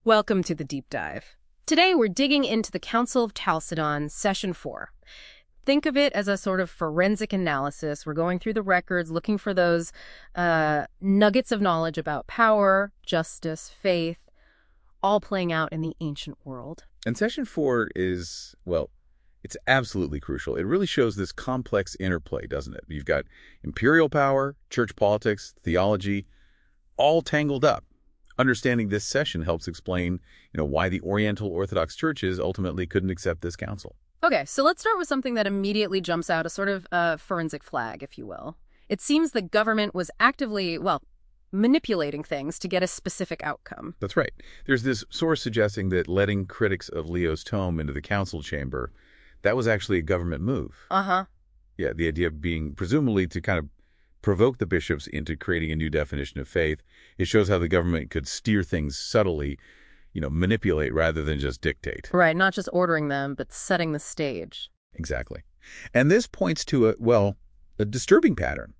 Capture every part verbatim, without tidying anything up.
Welcome to the Deep Dive. Today we're digging into the Council of Chalcedon, Session four. Think of it as a sort of forensic analysis. We're going through the records, looking for those uh, nuggets of knowledge about power, justice, faith, all playing out in the ancient world. And Session four is, well, it's absolutely crucial. It really shows this complex interplay, doesn't it? You've got imperial power, church politics, theology, all tangled up. Understanding this session helps explain, you know, why the Oriental Orthodox churches ultimately couldn't accept this council. Okay, so let's start with something that immediately jumps out, a sort of uh, forensic flag, if you will. It seems the government was actively, well, manipulating things to get a specific outcome. That's right. There's this source suggesting that letting critics of Leo's tome into the council chamber, that was actually a government move. Uh-huh. Yeah, the idea being presumably to kind of provoke the bishops into creating a new definition of faith. It shows how the government could steer things subtly, you know, manipulate rather than just dictate. Right, not just ordering them, but setting the stage. Exactly. And this points to a, well, a disturbing pattern.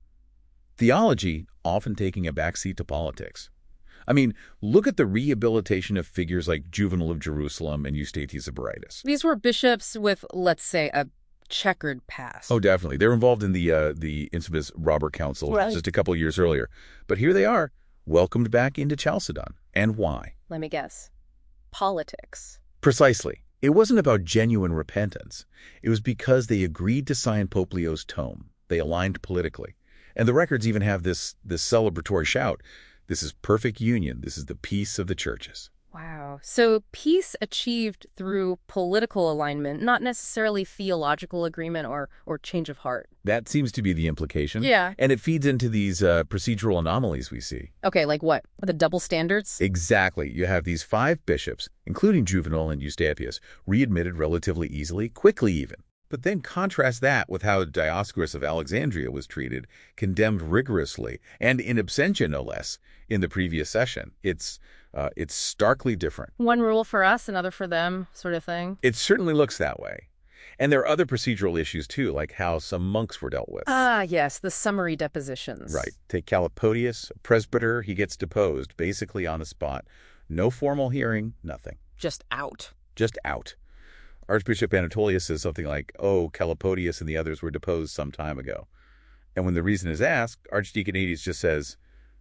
Theology often taking a backseat to politics. I mean, look at the rehabilitation of figures like Juvenal of Jerusalem and Eustathius of Berytus. These were bishops with, let's say, a checkered past. Oh, definitely. They were involved in the uh, the infamous Robert Council right. just a couple of years earlier. But here they are, welcomed back into Chalcedon. And why? Let me guess. Politics. Precisely. It wasn't about genuine repentance. It was because they agreed to sign Pope Leo's tome. They aligned politically. And the records even have this, this celebratory shout. This is perfect union. This is the peace of the churches. Wow. So peace achieved through political alignment, not necessarily theological agreement or, or change of heart. That seems to be the implication. Yeah. And it feeds into these uh, procedural anomalies we see. Okay, like what? The double standards? Exactly. You have these five bishops, including Juvenal and Eustathius, readmitted relatively easily, quickly even. But then contrast that with how Dioscorus of Alexandria was treated, condemned rigorously, and in absentia no less, in the previous session. It's uh, it's starkly different. One rule for us, another for them, sort of thing. It certainly looks that way. And there are other procedural issues, too, like how some monks were dealt with. Ah, yes, the summary depositions. Right. Take Calipodius, a presbyter, he gets deposed, basically on the spot. No formal hearing, nothing. Just out. Just out. Archbishop Anatolius says something like, oh, Calipodius and the others were deposed some time ago. And when the reason is asked, Archdeacon Aetius just says,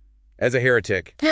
as a heretic,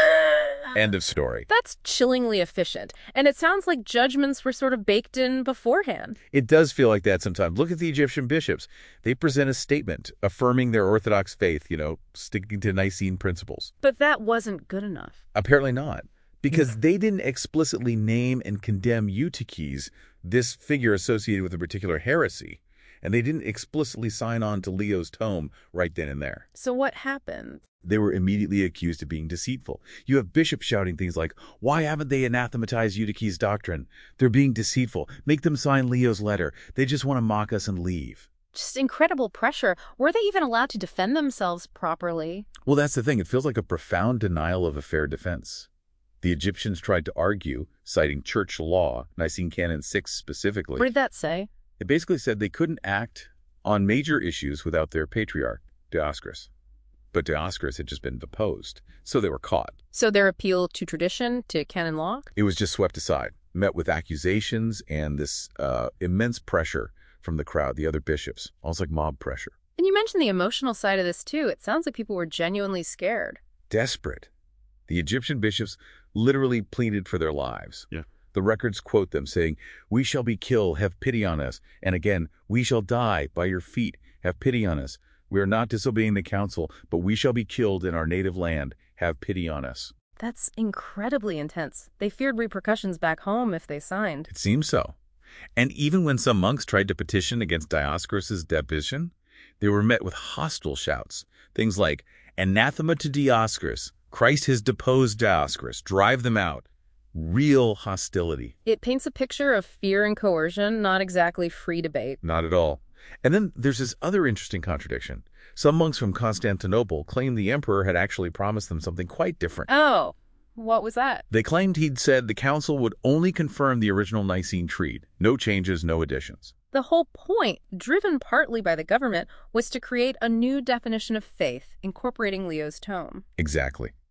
end of story. That's chillingly efficient. And it sounds like judgments were sort of baked in beforehand. It does feel like that sometimes. Look at the Egyptian bishops. They present a statement affirming their Orthodox faith, you know, sticking to Nicene principles. But that wasn't good enough. Apparently not. Because they didn't explicitly name and condemn Eutyches, this figure associated with a particular heresy, and they didn't explicitly sign on to Leo's tome right then and there. So what happened? They were immediately accused of being deceitful. You have bishops shouting things like, why haven't they anathematized Eutyches' doctrine? They're being deceitful. Make them sign Leo's letter. They just want to mock us and leave. Just incredible pressure. Were they even allowed to defend themselves properly? Well, that's the thing. It feels like a profound denial of a fair defense. The Egyptians tried to argue, citing church law, Nicene Canon six specifically. What did that say? It basically said they couldn't act on major issues without their patriarch, Dioscorus. But Dioscorus had just been deposed, so they were caught. So their appeal to tradition, to canon law? It was just swept aside, met with accusations and this uh, immense pressure from the crowd, the other bishops, almost like mob pressure. And you mentioned the emotional side of this, too. It sounds like people were genuinely scared. Desperate. The Egyptian bishops literally pleaded for their lives. Yeah. The records quote them saying, we shall be killed, have pity on us. And again, we shall die by your feet, have pity on us. We are not disobeying the council, but we shall be killed in our native land, have pity on us. That's incredibly intense. They feared repercussions back home if they signed. It seems so. And even when some monks tried to petition against Dioscorus' deposition, they were met with hostile shouts. Things like, anathema to Dioscorus, Christ has deposed Dioscorus, drive them out. Real hostility. It paints a picture of fear and coercion, not exactly free debate. Not at all. And then there's this other interesting contradiction. Some monks from Constantinople claim the emperor had actually promised them something quite different. Oh, what was that? They claimed he'd said the council would only confirm the original Nicene Creed. No changes, no additions. The whole point, driven partly by the government, was to create a new definition of faith, incorporating Leo's tome. Exactly.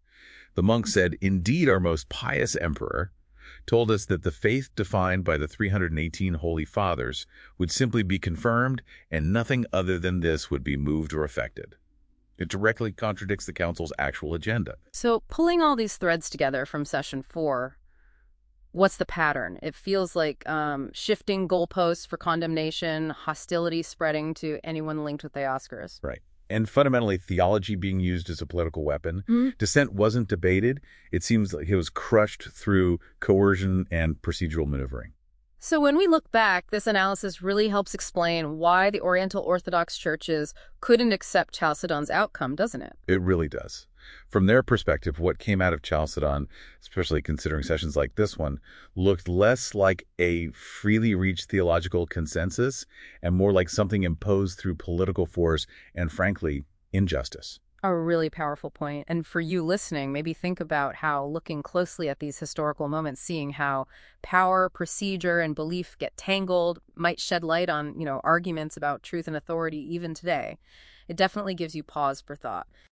The monk said, "Indeed, our most pious emperor told us that the faith defined by the three hundred eighteen Holy Fathers would simply be confirmed, and nothing other than this would be moved or affected." It directly contradicts the council's actual agenda. So pulling all these threads together from session four, what's the pattern? It feels like um, shifting goalposts for condemnation, hostility spreading to anyone linked with Dioscorus. Right. And fundamentally, theology being used as a political weapon. Mm-hmm. Dissent wasn't debated. It seems like it was crushed through coercion and procedural maneuvering. So when we look back, this analysis really helps explain why the Oriental Orthodox churches couldn't accept Chalcedon's outcome, doesn't it? It really does. From their perspective, what came out of Chalcedon, especially considering sessions like this one, looked less like a freely reached theological consensus and more like something imposed through political force and, frankly, injustice. A really powerful point. And for you listening, maybe think about how looking closely at these historical moments, seeing how power, procedure, and belief get tangled might shed light on, you know, arguments about truth and authority even today. It definitely gives you pause for thought.